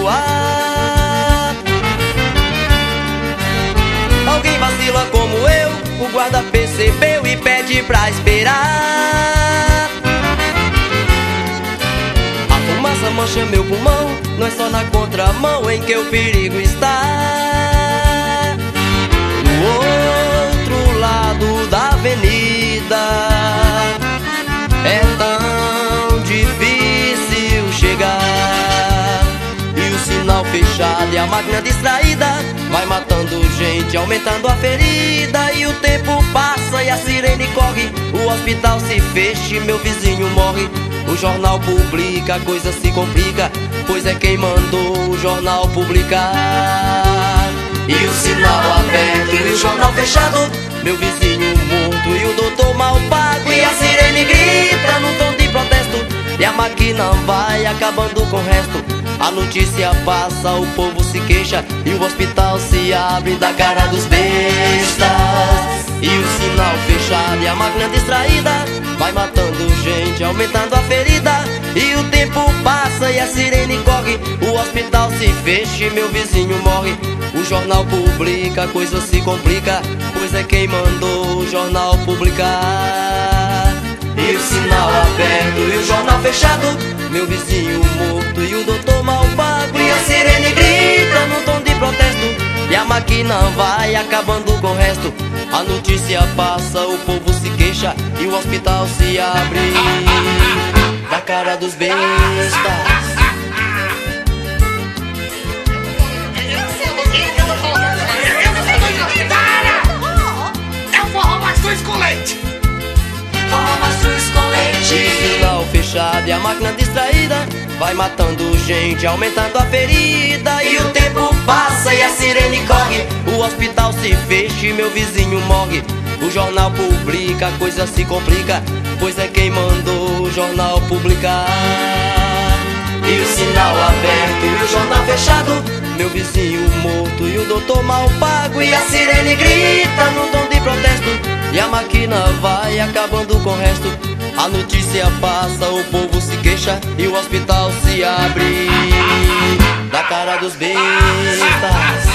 ar. Alguém vacila como eu, o guarda percebeu e pede pra esperar. A fumaça mancha meu pulmão, não é só na contramão em que o perigo está. Do outro lado da avenida é tão difícil chegar, e o sinal fechado e a máquina distraída vai matando gente, aumentando a ferida. E o tempo passa e a sirene corre, o hospital se fecha e meu vizinho morre. O jornal publica, a coisa se complica, pois é quem mandou o jornal publicar. E o sinal aberto e o jornal fechado, meu vizinho morto e o doutor mal pago. E a sirene grita num tom de protesto, e a máquina vai acabando com o resto. A notícia passa, o povo se queixa, e o hospital se abre da cara dos bestas. E o sinal fechado e a máquina distraída vai matando gente, aumentando a ferida. E o tempo passa e a sirene corre, o hospital se fecha e meu vizinho morre. O jornal publica, a coisa se complica, pois é quem mandou o jornal publicar. E o sinal aberto e o jornal fechado, meu vizinho morto e o doutor mal pago. E a sirene grita num tom de protesto, e a máquina vai acabando com o resto. A notícia passa, o povo se queixa, e o hospital se abre da cara dos bestas. Com leite. Forró mastruz com leite. E sinal fechado e a máquina distraída vai matando gente, aumentando a ferida. E o tempo passa e a sirene corre, o hospital se fecha e meu vizinho morre. O jornal publica, a coisa se complica, pois é quem mandou o jornal publicar. E o sinal aberto e o jornal fechado, meu vizinho morto e o doutor mal pago. E a sirene grita num tom de protesto, e a máquina vai acabando com o resto. A notícia passa, o povo se queixa, e o hospital se abre da cara dos bestas.